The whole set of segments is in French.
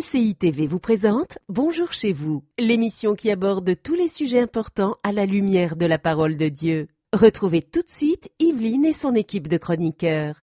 MCI TV vous présente Bonjour chez vous, l'émission qui aborde tous les sujets importants à la lumière de la parole de Dieu. Retrouvez tout de suite Yveline et son équipe de chroniqueurs.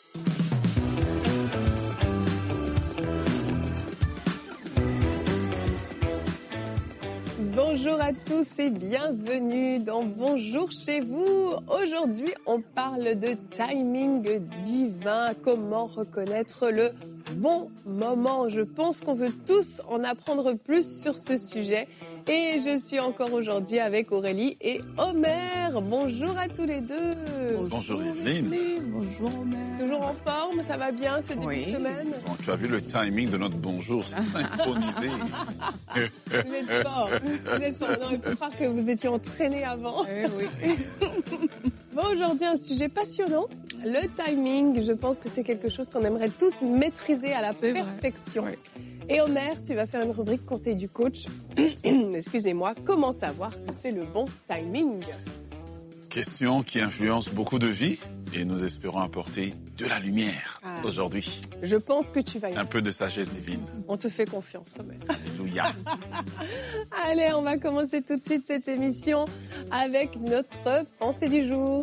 Bonjour à tous et bienvenue dans Bonjour chez vous. Aujourd'hui, on parle de timing divin, comment reconnaître le bon moment. Je pense qu'on veut tous en apprendre plus sur ce sujet et je suis encore aujourd'hui avec Aurélie et Omer. Bonjour à tous les deux. Bonjour Yveline. Bonjour Omer. Toujours en forme, ça va bien ce début de semaine? Bon, tu as vu le timing de notre bonjour synchronisé. Vous êtes fort. Vous êtes fort. Non, il faut croire que vous étiez entraîné avant. Oui. Bon, aujourd'hui, un sujet passionnant. Le timing, je pense que c'est quelque chose qu'on aimerait tous maîtriser à la perfection. Ouais. Et Omer, tu vas faire une rubrique conseil du coach. Excusez-moi, comment savoir que c'est le bon timing? Question qui influence beaucoup de vies et nous espérons apporter de la lumière aujourd'hui. Je pense que tu vas y Un peu de sagesse divine. On te fait confiance, Omer. Alléluia. Allez, on va commencer tout de suite cette émission avec notre pensée du jour.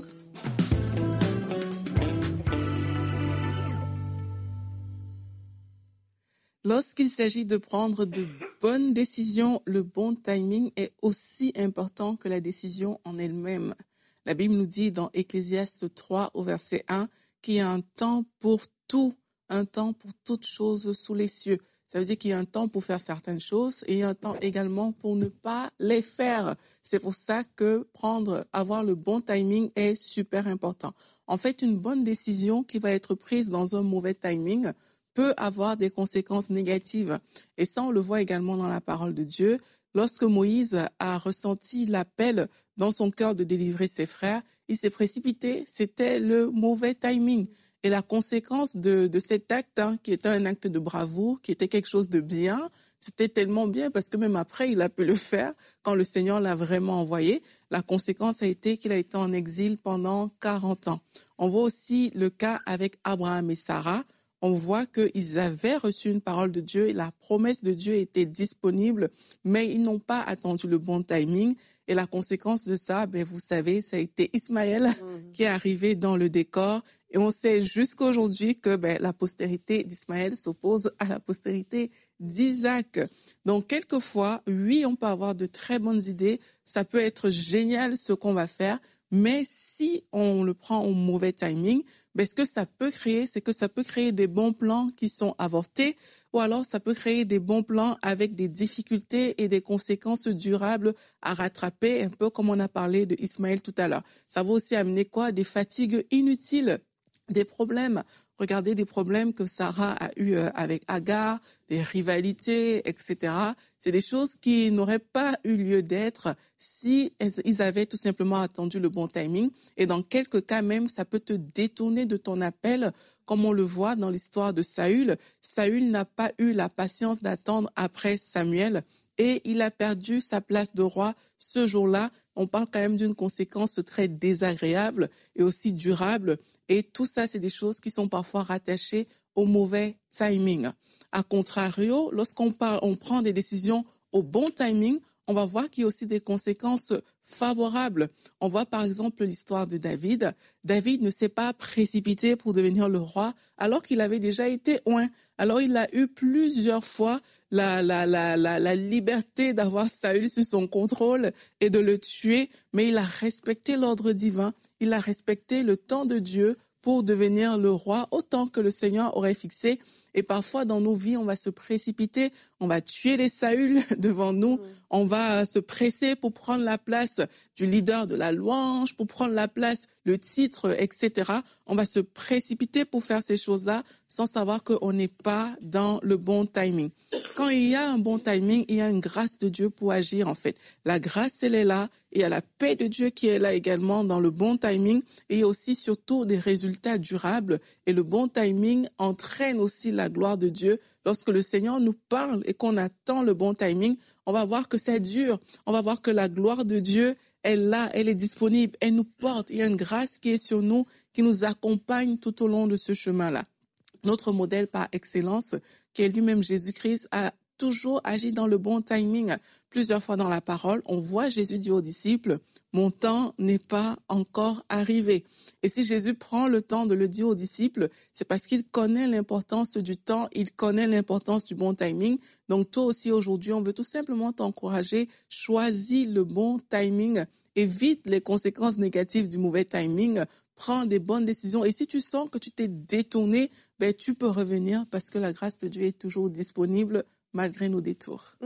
Lorsqu'il s'agit de prendre de bonnes décisions, le bon timing est aussi important que la décision en elle-même. La Bible nous dit dans Ecclésiaste 3 au verset 1 qu'il y a un temps pour tout, un temps pour toutes choses sous les cieux. Ça veut dire qu'il y a un temps pour faire certaines choses et il y a un temps également pour ne pas les faire. C'est pour ça que avoir le bon timing est super important. En fait, une bonne décision qui va être prise dans un mauvais timing peut avoir des conséquences négatives. Et ça, on le voit également dans la parole de Dieu. Lorsque Moïse a ressenti l'appel dans son cœur de délivrer ses frères, il s'est précipité. C'était le mauvais timing. Et la conséquence de cet acte, qui était un acte de bravoure, qui était quelque chose de bien, c'était tellement bien parce que même après, il a pu le faire quand le Seigneur l'a vraiment envoyé. La conséquence a été qu'il a été en exil pendant 40 ans. On voit aussi le cas avec Abraham et Sarah. On voit qu'ils avaient reçu une parole de Dieu et la promesse de Dieu était disponible, mais ils n'ont pas attendu le bon timing. Et la conséquence de ça, vous savez, ça a été Ismaël qui est arrivé dans le décor. Et on sait jusqu'à aujourd'hui que la postérité d'Ismaël s'oppose à la postérité d'Isaac. Donc, quelquefois, oui, on peut avoir de très bonnes idées. Ça peut être génial ce qu'on va faire. Mais si on le prend au mauvais timing, ce que ça peut créer, c'est que ça peut créer des bons plans qui sont avortés, ou alors ça peut créer des bons plans avec des difficultés et des conséquences durables à rattraper, un peu comme on a parlé de Ismaël tout à l'heure. Ça va aussi amener des fatigues inutiles, des problèmes. Regardez des problèmes que Sarah a eu avec Agar, des rivalités, etc. C'est des choses qui n'auraient pas eu lieu d'être si ils avaient tout simplement attendu le bon timing. Et dans quelques cas même, ça peut te détourner de ton appel, comme on le voit dans l'histoire de Saül. Saül n'a pas eu la patience d'attendre après Samuel et il a perdu sa place de roi ce jour-là. On parle quand même d'une conséquence très désagréable et aussi durable. Et tout ça, c'est des choses qui sont parfois rattachées au mauvais timing. A contrario, lorsqu'on prend des décisions au bon timing, on va voir qu'il y a aussi des conséquences favorables. On voit par exemple l'histoire de David. David ne s'est pas précipité pour devenir le roi alors qu'il avait déjà été oint. Alors il a eu plusieurs fois la liberté d'avoir Saül sous son contrôle et de le tuer, mais il a respecté l'ordre divin, il a respecté le temps de Dieu pour devenir le roi autant que le Seigneur aurait fixé. Et parfois, dans nos vies, on va se précipiter, on va tuer les Saül devant nous, on va se presser pour prendre la place du leader de la louange, pour prendre la place, le titre, etc. On va se précipiter pour faire ces choses-là sans savoir qu'on n'est pas dans le bon timing. Quand il y a un bon timing, il y a une grâce de Dieu pour agir, en fait. La grâce, elle est là. Il y a la paix de Dieu qui est là également dans le bon timing. Et il y a aussi surtout des résultats durables. Et le bon timing entraîne aussi la gloire de Dieu. Lorsque le Seigneur nous parle et qu'on attend le bon timing, on va voir que ça dure. On va voir que la gloire de Dieu est là, elle est disponible, elle nous porte. Il y a une grâce qui est sur nous, qui nous accompagne tout au long de ce chemin-là. Notre modèle par excellence, qui est lui-même Jésus-Christ, a toujours agi dans le bon timing. Plusieurs fois dans la parole, on voit Jésus dire aux disciples, « Mon temps n'est pas encore arrivé ». Et si Jésus prend le temps de le dire aux disciples, c'est parce qu'il connaît l'importance du temps, il connaît l'importance du bon timing. Donc toi aussi aujourd'hui, on veut tout simplement t'encourager, choisis le bon timing, évite les conséquences négatives du mauvais timing, prends des bonnes décisions. Et si tu sens que tu t'es détourné, tu peux revenir parce que la grâce de Dieu est toujours disponible malgré nos détours.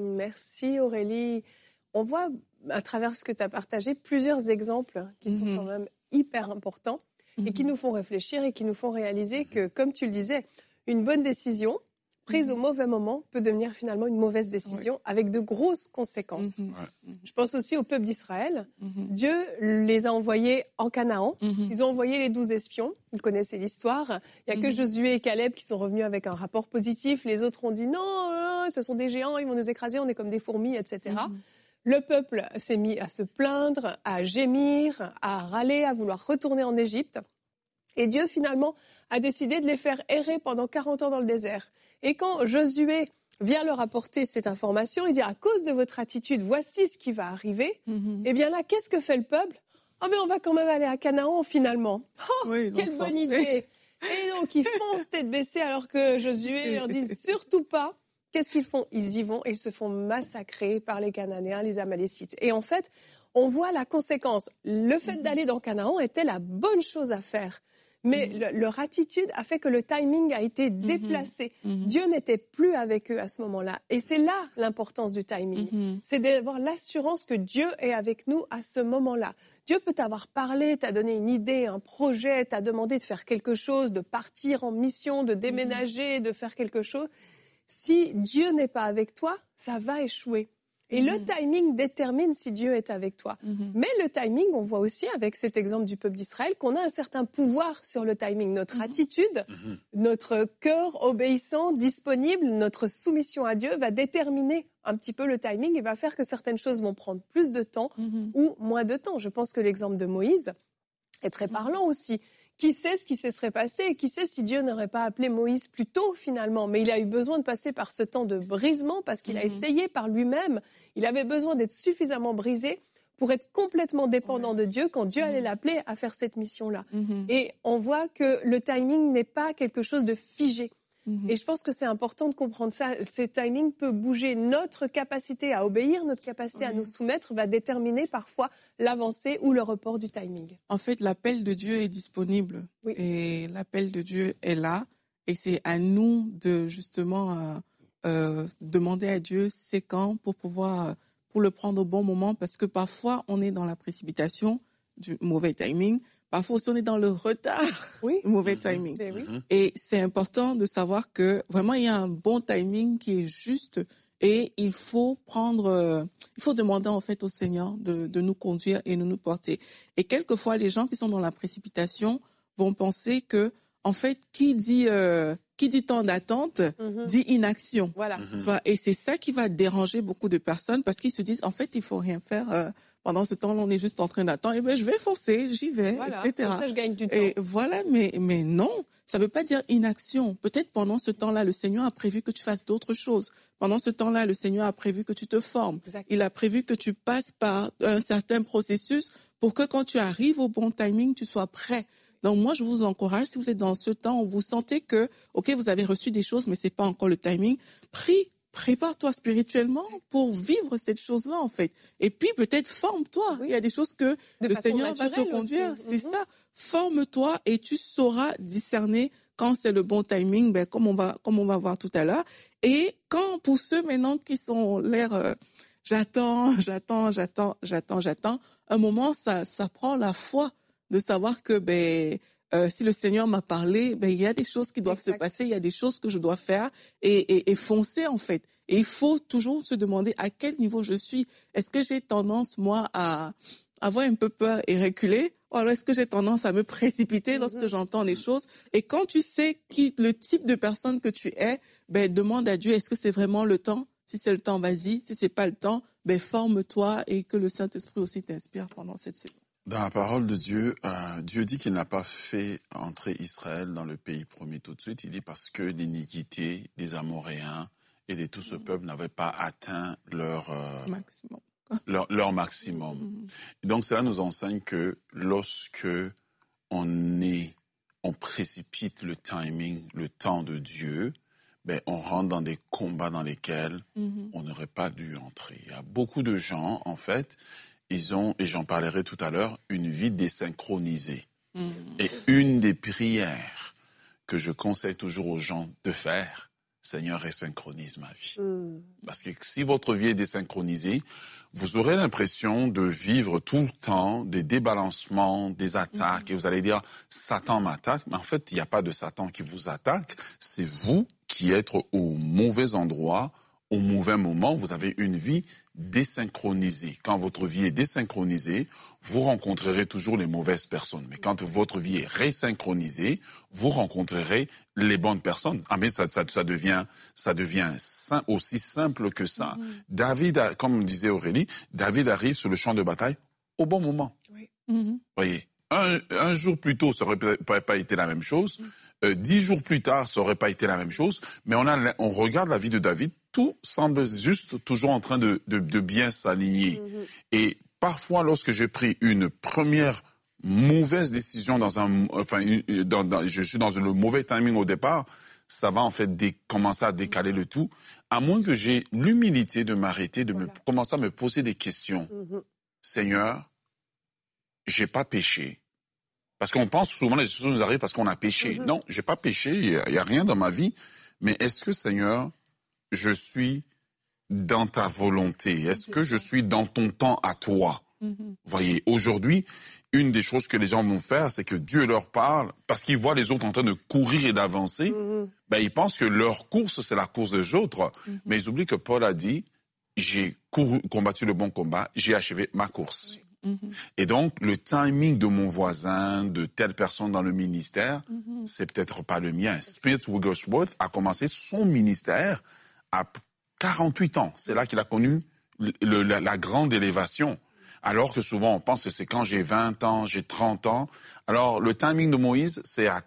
Merci Aurélie. On voit à travers ce que tu as partagé plusieurs exemples qui sont quand même hyper importants et qui nous font réfléchir et qui nous font réaliser que, comme tu le disais, une bonne décision prise au mauvais moment peut devenir finalement une mauvaise décision avec de grosses conséquences. Je pense aussi au peuple d'Israël. Dieu les a envoyés en Canaan. Ils ont envoyé les 12 espions. Vous connaissez l'histoire. Il n'y a que Josué et Caleb qui sont revenus avec un rapport positif. Les autres ont dit non, ce sont des géants, ils vont nous écraser, on est comme des fourmis, etc. Le peuple s'est mis à se plaindre, à gémir, à râler, à vouloir retourner en Égypte. Et Dieu, finalement, a décidé de les faire errer pendant 40 ans dans le désert. Et quand Josué vient leur apporter cette information, il dit « À cause de votre attitude, voici ce qui va arriver. » Eh bien là, qu'est-ce que fait le peuple ? « Oh, mais on va quand même aller à Canaan, finalement. » Oh, quelle bonne idée ! Et donc, ils foncent tête baissée alors que Josué leur dit « Surtout pas !» Qu'est-ce qu'ils font ? Ils y vont et ils se font massacrer par les Cananéens, les Amalécites. Et en fait, on voit la conséquence. Le fait d'aller dans Canaan était la bonne chose à faire. Mais leur attitude a fait que le timing a été déplacé. Dieu n'était plus avec eux à ce moment-là. Et c'est là l'importance du timing. C'est d'avoir l'assurance que Dieu est avec nous à ce moment-là. Dieu peut t'avoir parlé, t'a donné une idée, un projet, t'a demandé de faire quelque chose, de partir en mission, de déménager, de faire quelque chose. Si Dieu n'est pas avec toi, ça va échouer. Et le timing détermine si Dieu est avec toi. Mais le timing, on voit aussi avec cet exemple du peuple d'Israël qu'on a un certain pouvoir sur le timing. Notre attitude, notre cœur obéissant, disponible, notre soumission à Dieu va déterminer un petit peu le timing et va faire que certaines choses vont prendre plus de temps ou moins de temps. Je pense que l'exemple de Moïse est très parlant aussi. Qui sait ce qui se serait passé et qui sait si Dieu n'aurait pas appelé Moïse plus tôt finalement. Mais il a eu besoin de passer par ce temps de brisement parce qu'il a essayé par lui-même. Il avait besoin d'être suffisamment brisé pour être complètement dépendant de Dieu quand Dieu allait l'appeler à faire cette mission-là. Et on voit que le timing n'est pas quelque chose de figé. Et je pense que c'est important de comprendre ça. Ce timing peut bouger. Notre capacité à obéir, notre capacité à nous soumettre va déterminer parfois l'avancée ou le report du timing. En fait, l'appel de Dieu est disponible. Et l'appel de Dieu est là. Et c'est à nous de justement demander à Dieu c'est quand pour pouvoir pour le prendre au bon moment. Parce que parfois, on est dans la précipitation du mauvais timing. Parfois aussi, on est dans le retard, mauvais timing. Et c'est important de savoir que vraiment, il y a un bon timing qui est juste et il faut demander en fait au Seigneur de nous conduire et de nous porter. Et quelquefois, les gens qui sont dans la précipitation vont penser que, en fait, qui dit temps d'attente dit inaction. Voilà. Et c'est ça qui va déranger beaucoup de personnes parce qu'ils se disent, en fait, il faut rien faire. Pendant ce temps-là, on est juste en train d'attendre. Et je vais foncer, j'y vais, etc. Comme ça, je gagne du temps. Et voilà, mais non, ça ne veut pas dire inaction. Peut-être pendant ce temps-là, le Seigneur a prévu que tu fasses d'autres choses. Pendant ce temps-là, le Seigneur a prévu que tu te formes. Exactement. Il a prévu que tu passes par un certain processus pour que quand tu arrives au bon timing, tu sois prêt. Donc moi, je vous encourage, si vous êtes dans ce temps où vous sentez que, ok, vous avez reçu des choses, mais c'est pas encore le timing, prépare-toi spirituellement pour vivre cette chose-là, en fait. Et puis, peut-être, forme-toi. Il y a des choses que le Seigneur va te conduire. Aussi. C'est ça. Forme-toi et tu sauras discerner quand c'est le bon timing, comme on va voir tout à l'heure. Et quand, pour ceux maintenant qui sont l'air, j'attends, un moment, ça prend la foi de savoir que, si le Seigneur m'a parlé, il y a des choses qui doivent se passer, il y a des choses que je dois faire et foncer en fait. Et il faut toujours se demander à quel niveau je suis. Est-ce que j'ai tendance, moi, à avoir un peu peur et reculer? Ou alors est-ce que j'ai tendance à me précipiter lorsque j'entends les choses? Et quand tu sais le type de personne que tu es, demande à Dieu, est-ce que c'est vraiment le temps? Si c'est le temps, vas-y. Si c'est pas le temps, forme-toi et que le Saint-Esprit aussi t'inspire pendant cette saison. Dans la parole de Dieu, Dieu dit qu'il n'a pas fait entrer Israël dans le pays promis tout de suite. Il dit parce que l'iniquité des Amoréens et de tout ce peuple n'avait pas atteint leur maximum. Et donc cela nous enseigne que lorsque on précipite le timing, le temps de Dieu, on rentre dans des combats dans lesquels on n'aurait pas dû entrer. Il y a beaucoup de gens, en fait, ils ont, et j'en parlerai tout à l'heure, une vie désynchronisée. Et une des prières que je conseille toujours aux gens de faire, Seigneur, resynchronise ma vie. Parce que si votre vie est désynchronisée, vous aurez l'impression de vivre tout le temps des débalancements, des attaques, et vous allez dire, Satan m'attaque, mais en fait, il n'y a pas de Satan qui vous attaque, c'est vous qui êtes au mauvais endroit, au mauvais moment. Vous avez une vie désynchronisée. Quand votre vie est désynchronisée, vous rencontrerez toujours les mauvaises personnes. Mais quand votre vie est resynchronisée, vous rencontrerez les bonnes personnes. Ah mais ça devient aussi simple que ça. David, comme disait Aurélie, David arrive sur le champ de bataille au bon moment. Oui. Voyez, un jour plus tôt, ça n'aurait pas été la même chose. 10 jours plus tard, ça n'aurait pas été la même chose. Mais on regarde la vie de David, tout semble juste toujours en train de bien s'aligner. Et parfois, lorsque j'ai pris une première mauvaise décision je suis dans le mauvais timing au départ, ça va en fait commencer à décaler le tout, à moins que j'ai l'humilité de m'arrêter, commencer à me poser des questions. Seigneur, j'ai pas péché. Parce qu'on pense souvent les choses nous arrivent parce qu'on a péché. Non, j'ai pas péché, il y a rien dans ma vie. Mais est-ce que, Seigneur, je suis dans ta volonté? Est-ce que je suis dans ton temps à toi? Voyez, aujourd'hui, une des choses que les gens vont faire, c'est que Dieu leur parle parce qu'ils voient les autres en train de courir et d'avancer. Ils pensent que leur course, c'est la course des autres. Mais ils oublient que Paul a dit, j'ai combattu le bon combat, j'ai achevé ma course. Et donc, le timing de mon voisin, de telle personne dans le ministère, c'est peut-être pas le mien. Spirit Wigglesworth a commencé son ministère à 48 ans. C'est là qu'il a connu la grande élévation. Alors que souvent, on pense que c'est quand j'ai 20 ans, j'ai 30 ans. Alors, le timing de Moïse, c'est à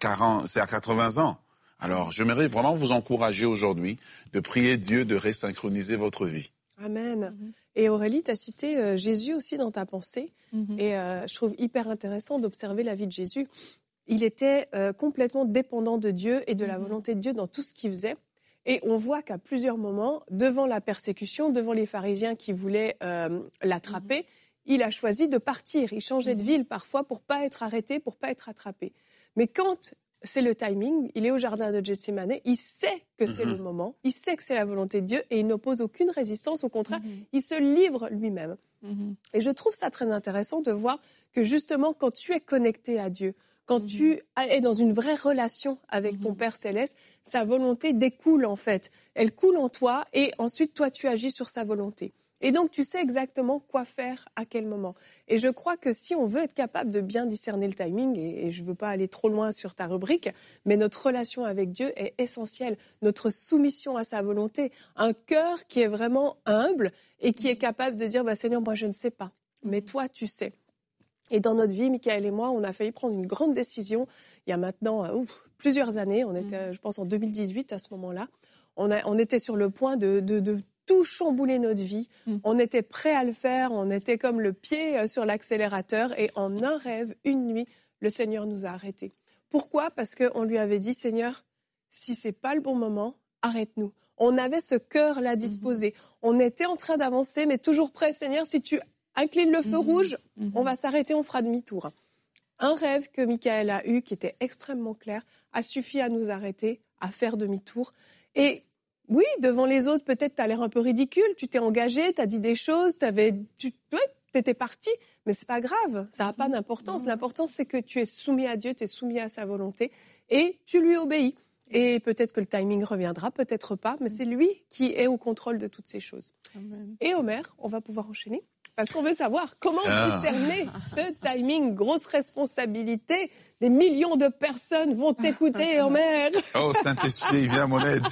80 ans. Alors, j'aimerais vraiment vous encourager aujourd'hui de prier Dieu de resynchroniser votre vie. Amen. Et Aurélie, tu as cité Jésus aussi dans ta pensée. Et je trouve hyper intéressant d'observer la vie de Jésus. Il était complètement dépendant de Dieu et de la volonté de Dieu dans tout ce qu'il faisait. Et on voit qu'à plusieurs moments, devant la persécution, devant les pharisiens qui voulaient l'attraper, il a choisi de partir. Il changeait de ville parfois pour ne pas être arrêté, pour ne pas être attrapé. Mais quand c'est le timing, il est au jardin de Gethsémane, il sait que c'est le moment, il sait que c'est la volonté de Dieu et il n'oppose aucune résistance, au contraire, il se livre lui-même. Et je trouve ça très intéressant de voir que justement, quand tu es connecté à Dieu, quand tu es dans une vraie relation avec ton Père Céleste, sa volonté découle en fait. Elle coule en toi et ensuite, toi, tu agis sur sa volonté. Et donc, tu sais exactement quoi faire, à quel moment. Et je crois que si on veut être capable de bien discerner le timing, et je ne veux pas aller trop loin sur ta rubrique, mais notre relation avec Dieu est essentielle. Notre soumission à sa volonté, un cœur qui est vraiment humble et qui est capable de dire, Seigneur, moi je ne sais pas, mais toi tu sais. Et dans notre vie, Michael et moi, on a failli prendre une grande décision il y a maintenant plusieurs années. On était, je pense, en 2018 à ce moment-là. On était sur le point de tout chambouler notre vie. On était prêt à le faire, on était comme le pied sur l'accélérateur et en un rêve, une nuit, le Seigneur nous a arrêtés. Pourquoi ? Parce qu'on lui avait dit, Seigneur, si c'est pas le bon moment, arrête-nous. On avait ce cœur-là disposé. On était en train d'avancer, mais toujours prêt, Seigneur, si tu inclines le feu rouge, on va s'arrêter, on fera demi-tour. Un rêve que Michael a eu, qui était extrêmement clair, a suffi à nous arrêter, à faire demi-tour. Et oui, devant les autres, peut-être tu as l'air un peu ridicule, tu t'es engagé, tu as dit des choses, tu étais parti, mais c'est pas grave, ça n'a pas d'importance. L'important, c'est que tu es soumis à Dieu, tu es soumis à sa volonté et tu lui obéis. Et peut-être que le timing reviendra, peut-être pas, mais c'est lui qui est au contrôle de toutes ces choses. Amen. Et Omer, on va pouvoir enchaîner parce qu'on veut savoir comment discerner ce timing, grosse responsabilité. Des millions de personnes vont t'écouter, Omer. Oh, Saint-Esprit, viens à mon aide.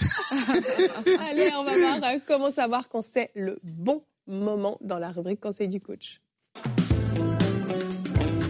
Allez, on va voir comment savoir quand c'est le bon moment dans la rubrique Conseil du coach.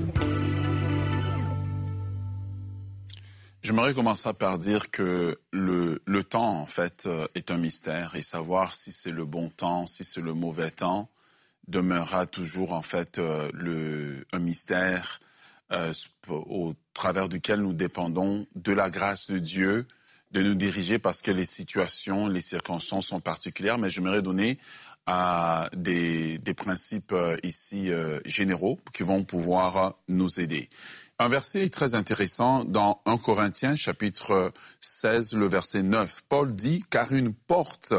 J'aimerais commencer par dire que le temps, en fait, est un mystère et savoir si c'est le bon temps, si c'est le mauvais temps, demeurera toujours, en fait, un mystère au travers duquel nous dépendons de la grâce de Dieu, de nous diriger parce que les situations, les circonstances sont particulières. Mais j'aimerais donner des principes ici généraux qui vont pouvoir nous aider. Un verset très intéressant dans 1 Corinthiens, chapitre 16, le verset 9. Paul dit, car une porte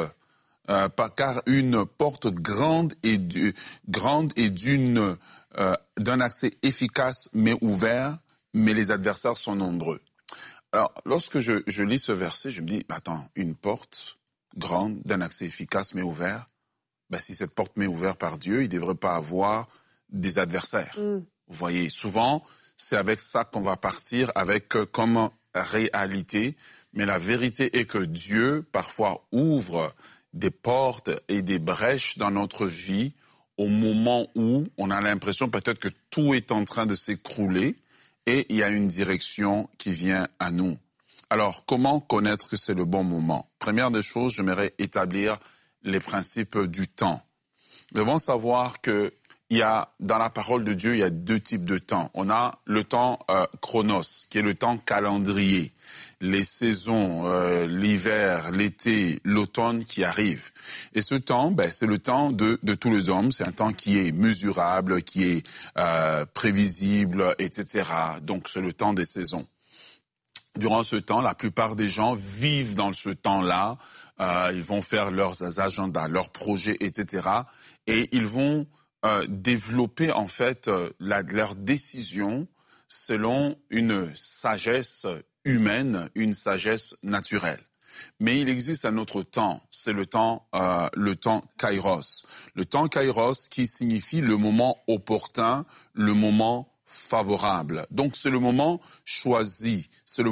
grande et d'un accès efficace mais ouvert, mais les adversaires sont nombreux. Alors, lorsque je lis ce verset, je me dis, attends, une porte grande d'un accès efficace mais ouvert, si cette porte m'est ouverte par Dieu, il ne devrait pas avoir des adversaires. Vous voyez, souvent, c'est avec ça qu'on va partir, avec comme réalité. Mais la vérité est que Dieu, parfois, ouvre des portes et des brèches dans notre vie au moment où on a l'impression peut-être que tout est en train de s'écrouler et il y a une direction qui vient à nous. Alors, comment connaître que c'est le bon moment? Première des choses, j'aimerais établir les principes du temps. Nous devons savoir que dans la parole de Dieu, il y a deux types de temps. On a le temps chronos, qui est le temps calendrier. Les saisons, l'hiver, l'été, l'automne qui arrivent. Et ce temps, c'est le temps de tous les hommes. C'est un temps qui est mesurable, qui est prévisible, etc. Donc, c'est le temps des saisons. Durant ce temps, la plupart des gens vivent dans ce temps-là. Ils vont faire leurs agendas, leurs projets, etc. Et ils vont développer en fait leurs décisions selon une sagesse humaine, une sagesse naturelle. Mais il existe un autre temps, c'est le temps kairos. Le temps kairos qui signifie le moment opportun, le moment favorable. Donc c'est le moment choisi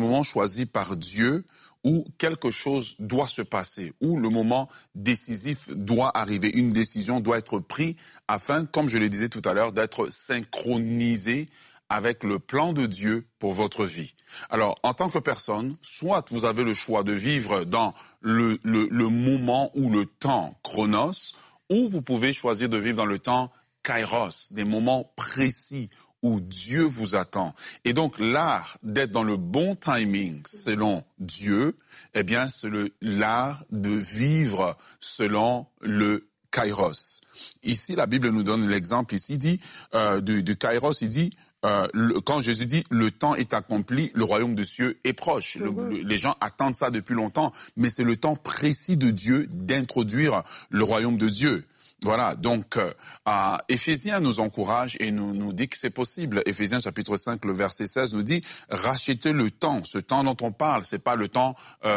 par Dieu où quelque chose doit se passer, où le moment décisif doit arriver, une décision doit être prise afin, comme je le disais tout à l'heure, d'être synchronisé avec le plan de Dieu pour votre vie. Alors, en tant que personne, soit vous avez le choix de vivre dans le moment ou le temps chronos, ou vous pouvez choisir de vivre dans le temps kairos, des moments précis où Dieu vous attend. Et donc, l'art d'être dans le bon timing selon Dieu, c'est l'art de vivre selon le kairos. Ici, la Bible nous donne l'exemple, ici, dit, du kairos, il dit, quand Jésus dit « le temps est accompli, le royaume de cieux est proche ». Les gens attendent ça depuis longtemps, mais c'est le temps précis de Dieu d'introduire le royaume de Dieu. Voilà, donc Éphésiens nous encourage et nous dit que c'est possible. Éphésiens chapitre 5, le verset 16 nous dit « Rachetez le temps ». Ce temps dont on parle, c'est pas le temps,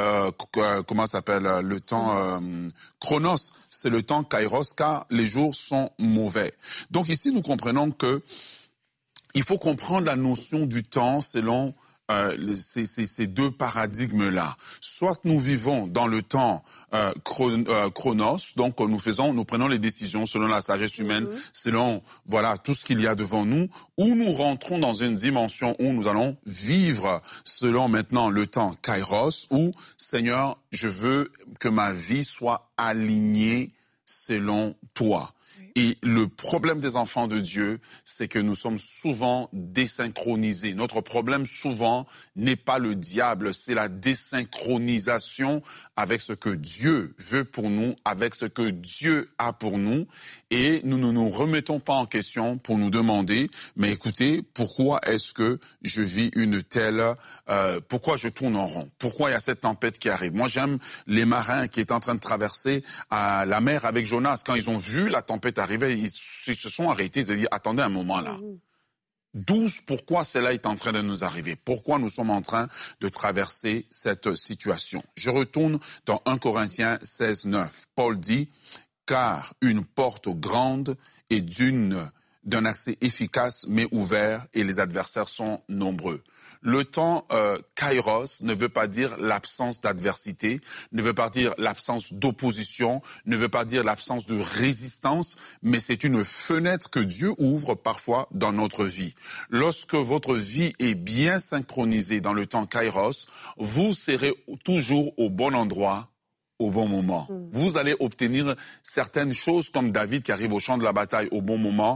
le temps chronos, c'est le temps kairos, car les jours sont mauvais. Donc ici, nous comprenons que il faut comprendre la notion du temps selon ces deux paradigmes-là. Soit nous vivons dans le temps chronos, donc nous prenons les décisions selon la sagesse humaine, selon tout ce qu'il y a devant nous, ou nous rentrons dans une dimension où nous allons vivre selon maintenant le temps kairos, où Seigneur, je veux que ma vie soit alignée selon toi. Et le problème des enfants de Dieu, c'est que nous sommes souvent désynchronisés. Notre problème souvent n'est pas le diable, c'est la désynchronisation avec ce que Dieu veut pour nous, avec ce que Dieu a pour nous. Et nous ne nous remettons pas en question pour nous demander, mais écoutez, pourquoi est-ce que je vis pourquoi je tourne en rond? Pourquoi il y a cette tempête qui arrive? Moi, j'aime les marins qui étaient en train de traverser la mer avec Jonas. Quand ils ont vu la tempête arriver, ils se sont arrêtés, ils ont dit, attendez un moment là. Pourquoi cela est en train de nous arriver? Pourquoi nous sommes en train de traverser cette situation? Je retourne dans 1 Corinthiens 16, 9. Paul dit, car une porte grande est d'un accès efficace mais ouvert et les adversaires sont nombreux. Le temps kairos ne veut pas dire l'absence d'adversité, ne veut pas dire l'absence d'opposition, ne veut pas dire l'absence de résistance, mais c'est une fenêtre que Dieu ouvre parfois dans notre vie. Lorsque votre vie est bien synchronisée dans le temps kairos, vous serez toujours au bon endroit, au bon moment. Vous allez obtenir certaines choses comme David qui arrive au champ de la bataille au bon moment,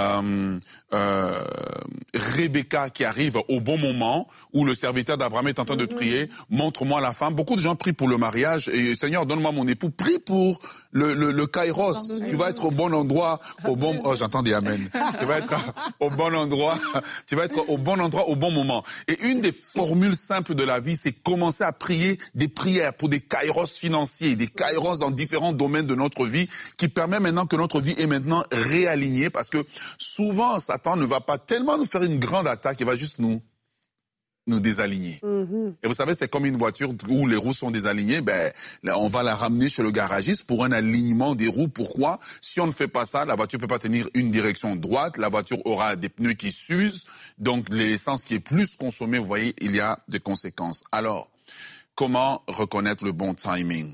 Rebecca qui arrive au bon moment, où le serviteur d'Abraham est en train de prier, montre-moi la femme. Beaucoup de gens prient pour le mariage et Seigneur, donne-moi mon époux. Prie pour le kairos. Tu vas être au bon endroit, au bon... Oh, j'entends des amen. Tu vas être au bon endroit. Tu vas être au bon endroit, au bon moment. Et une des formules simples de la vie, c'est commencer à prier des prières pour des kairos financiers, des kairos dans différents domaines de notre vie, qui permet maintenant que notre vie est maintenant réalignée, parce que souvent, Satan ne va pas tellement nous faire une grande attaque, il va juste nous désaligner. Et vous savez, c'est comme une voiture où les roues sont désalignées, là, on va la ramener chez le garagiste pour un alignement des roues. Pourquoi? Si on ne fait pas ça, la voiture ne peut pas tenir une direction droite, la voiture aura des pneus qui s'usent, donc l'essence qui est plus consommée, vous voyez, il y a des conséquences. Alors, comment reconnaître le bon timing?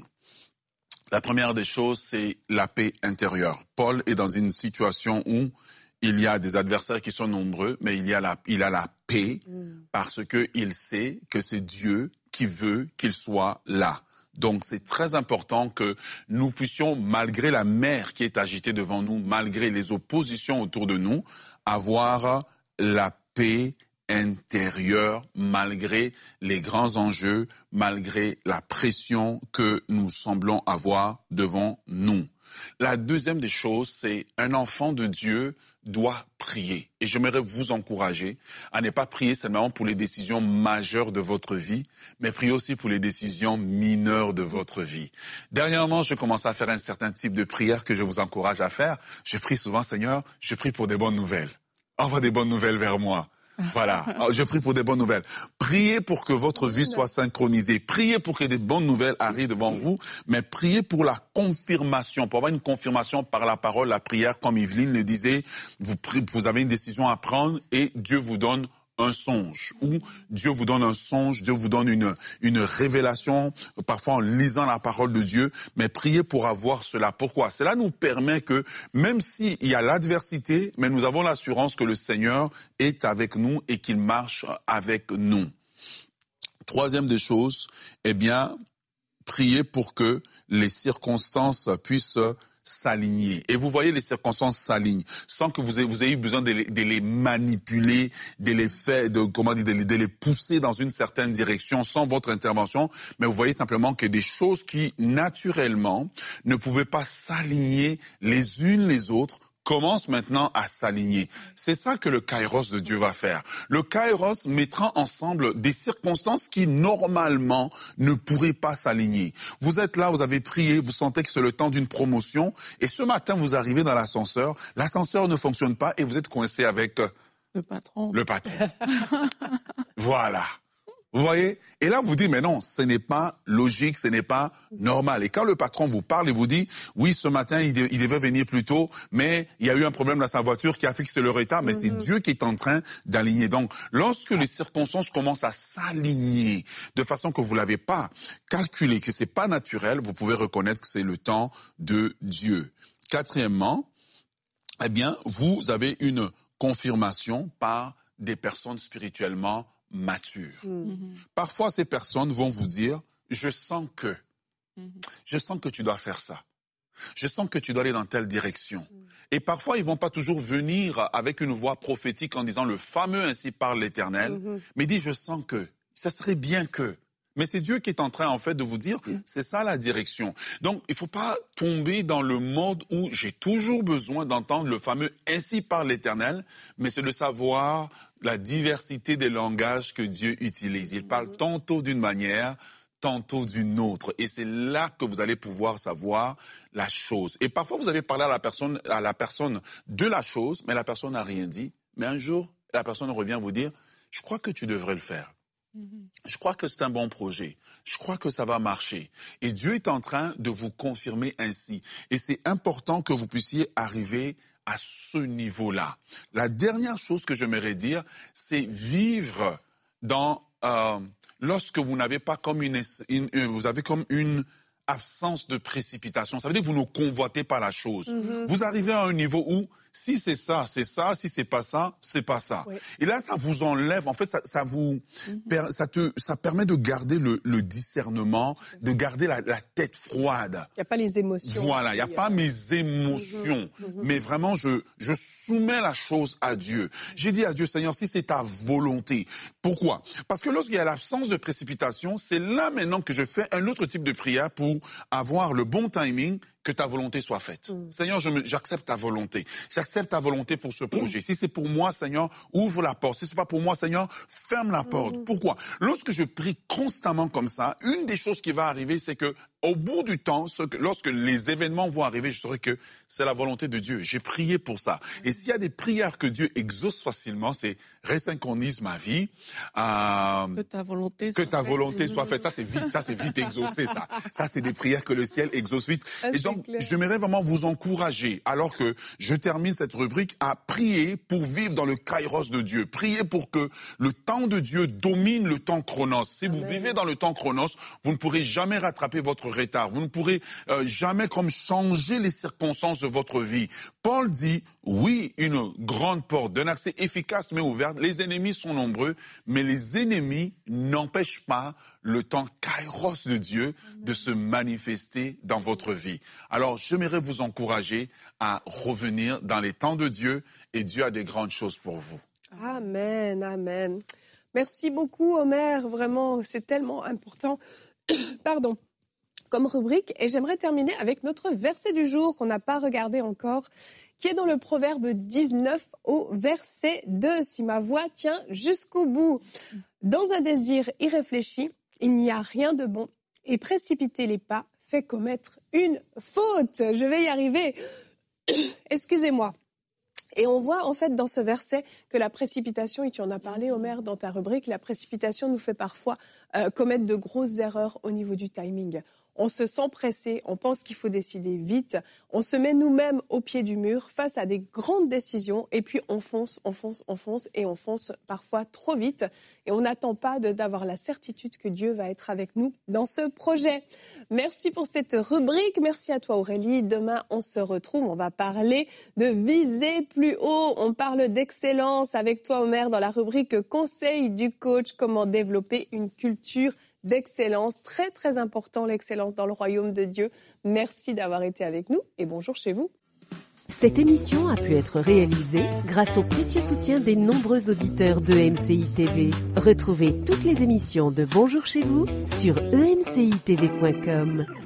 La première des choses, c'est la paix intérieure. Paul est dans une situation où il y a des adversaires qui sont nombreux, mais il a la paix parce qu'il sait que c'est Dieu qui veut qu'il soit là. Donc c'est très important que nous puissions, malgré la mer qui est agitée devant nous, malgré les oppositions autour de nous, avoir la paix intérieure, malgré les grands enjeux, malgré la pression que nous semblons avoir devant nous. La deuxième des choses, c'est un enfant de Dieu doit prier. Et j'aimerais vous encourager à ne pas prier seulement pour les décisions majeures de votre vie, mais prier aussi pour les décisions mineures de votre vie. Dernièrement, je commence à faire un certain type de prière que je vous encourage à faire. Je prie souvent, Seigneur, je prie pour des bonnes nouvelles. Envoie des bonnes nouvelles vers moi. Voilà, je prie pour des bonnes nouvelles. Priez pour que votre vie soit synchronisée. Priez pour que des bonnes nouvelles arrivent devant vous, mais priez pour la confirmation, pour avoir une confirmation par la parole, la prière, comme Yveline le disait. Vous avez une décision à prendre et Dieu vous donne un songe, ou Dieu vous donne un songe, Dieu vous donne une révélation, parfois en lisant la parole de Dieu, mais priez pour avoir cela. Pourquoi? Cela nous permet que, même s'il y a l'adversité, mais nous avons l'assurance que le Seigneur est avec nous et qu'il marche avec nous. Troisième des choses, priez pour que les circonstances puissent s'aligner. Et vous voyez, les circonstances s'alignent sans que vous ayez eu besoin de les manipuler, de les faire, de les pousser dans une certaine direction sans votre intervention. Mais vous voyez simplement que des choses qui, naturellement, ne pouvaient pas s'aligner les unes les autres, commence maintenant à s'aligner. C'est ça que le kairos de Dieu va faire. Le kairos mettra ensemble des circonstances qui, normalement, ne pourraient pas s'aligner. Vous êtes là, vous avez prié, vous sentez que c'est le temps d'une promotion, et ce matin, vous arrivez dans l'ascenseur ne fonctionne pas, et vous êtes coincé avec le patron. Voilà. Vous voyez? Et là, vous dites, mais non, ce n'est pas logique, ce n'est pas normal. Et quand le patron vous parle et vous dit, oui, ce matin, il devait venir plus tôt, mais il y a eu un problème dans sa voiture qui a fait que c'est le retard, mais c'est Dieu qui est en train d'aligner. Donc, lorsque les circonstances commencent à s'aligner de façon que vous l'avez pas calculé, que c'est pas naturel, vous pouvez reconnaître que c'est le temps de Dieu. Quatrièmement, vous avez une confirmation par des personnes spirituellement matures. Parfois, ces personnes vont vous dire, je sens que tu dois faire ça. Je sens que tu dois aller dans telle direction. Et parfois, ils vont pas toujours venir avec une voix prophétique en disant le fameux ainsi parle l'Éternel, mais dit, je sens que, ça serait bien que. Mais c'est Dieu qui est en train, en fait, de vous dire, c'est ça la direction. Donc, il faut pas tomber dans le mode où j'ai toujours besoin d'entendre le fameux « ainsi parle l'Éternel », mais c'est de savoir la diversité des langages que Dieu utilise. Il parle tantôt d'une manière, tantôt d'une autre. Et c'est là que vous allez pouvoir savoir la chose. Et parfois, vous avez parlé à la personne de la chose, mais la personne n'a rien dit. Mais un jour, la personne revient vous dire, je crois que tu devrais le faire. Je crois que c'est un bon projet. Je crois que ça va marcher. Et Dieu est en train de vous confirmer ainsi. Et c'est important que vous puissiez arriver à ce niveau-là. La dernière chose que j'aimerais dire, c'est vivre lorsque vous n'avez pas comme vous avez comme une absence de précipitation. Ça veut dire que vous ne convoitez pas la chose. Vous arrivez à un niveau où, si c'est ça, c'est ça. Si c'est pas ça, c'est pas ça. Oui. Et là, ça vous enlève. En fait, ça permet de garder le discernement, de garder la tête froide. Il n'y a pas les émotions. Voilà, il n'y a pas mes émotions. Mais vraiment, je soumets la chose à Dieu. J'ai dit à Dieu, Seigneur, si c'est ta volonté. Pourquoi? Parce que lorsqu'il y a l'absence de précipitation, c'est là maintenant que je fais un autre type de prière pour avoir le bon timing, que ta volonté soit faite. Seigneur, j'accepte ta volonté. J'accepte ta volonté pour ce projet. Si c'est pour moi, Seigneur, ouvre la porte. Si c'est pas pour moi, Seigneur, ferme la porte. Pourquoi? Lorsque je prie constamment comme ça, une des choses qui va arriver, c'est que au bout du temps, lorsque les événements vont arriver, je saurai que c'est la volonté de Dieu. J'ai prié pour ça. Et s'il y a des prières que Dieu exauce facilement, c'est resynchronise ma vie. Que ta volonté soit faite. Ça, c'est vite exaucé, ça. Ça, c'est des prières que le ciel exauce vite. Et donc, j'aimerais vraiment vous encourager, alors que je termine cette rubrique, à prier pour vivre dans le kairos de Dieu. Prier pour que le temps de Dieu domine le temps chronos. Si vous vivez dans le temps chronos, vous ne pourrez jamais rattraper votre retard. Vous ne pourrez jamais comme changer les circonstances de votre vie. Paul dit, oui, une grande porte d'un accès efficace mais ouverte. Les ennemis sont nombreux, mais les ennemis n'empêchent pas le temps kairos de Dieu de se manifester dans votre vie. Alors, j'aimerais vous encourager à revenir dans les temps de Dieu et Dieu a des grandes choses pour vous. Amen, amen. Merci beaucoup, Omer. Vraiment, c'est tellement important. Pardon. Comme rubrique, et j'aimerais terminer avec notre verset du jour qu'on n'a pas regardé encore, qui est dans le Proverbe 19 au verset 2. Si ma voix tient jusqu'au bout. Dans un désir irréfléchi, il n'y a rien de bon, et précipiter les pas fait commettre une faute. Je vais y arriver. Excusez-moi. Et on voit en fait dans ce verset que la précipitation, et tu en as parlé Omer dans ta rubrique, la précipitation nous fait parfois commettre de grosses erreurs au niveau du timing. On se sent pressé, on pense qu'il faut décider vite, on se met nous-mêmes au pied du mur face à des grandes décisions et puis on fonce et on fonce parfois trop vite et on n'attend pas d'avoir la certitude que Dieu va être avec nous dans ce projet. Merci pour cette rubrique, merci à toi Aurélie. Demain on se retrouve, on va parler de viser plus haut, on parle d'excellence avec toi Omer dans la rubrique conseil du coach, comment développer une culture d'excellence, très très important l'excellence dans le royaume de Dieu. Merci d'avoir été avec nous et bonjour chez vous. Cette émission a pu être réalisée grâce au précieux soutien des nombreux auditeurs de MCI TV. Retrouvez toutes les émissions de Bonjour chez vous sur emcitv.com.